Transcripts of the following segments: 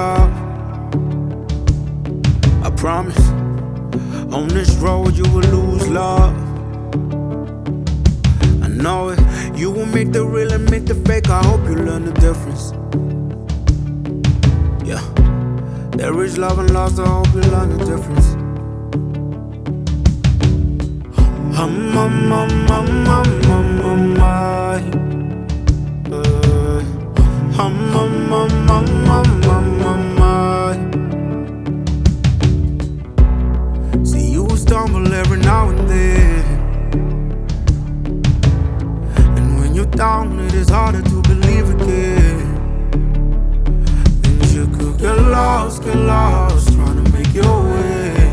love. I promise, on this road you will lose love. I know it, you will make the real and make the fake. I hope you learn the difference. Yeah, there is love and loss, I hope you learn the difference. See you stumble every now and then, and when you're down it is harder to believe again. And you could get lost trying to make your way.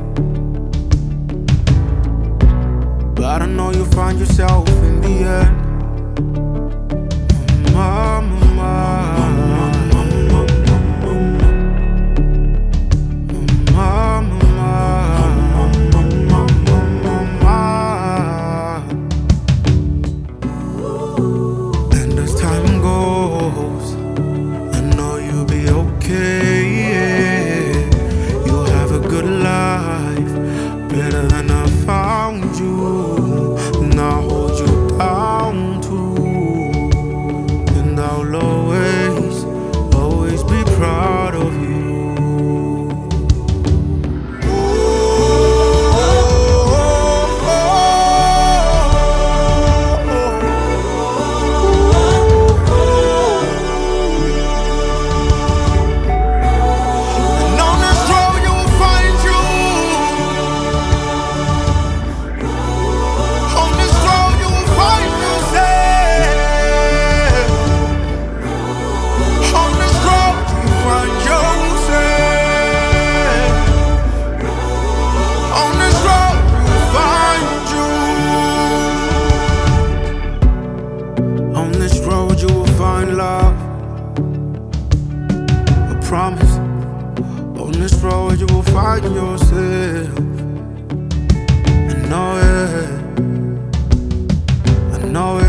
But I know you'll find yourself in the end. And as time goes, I know you'll be okay. You'll have a good life, better than I found you. And I'll hold you down too. And I'll always be proud of you. I promise, on this road you will find yourself. I know it, I know it.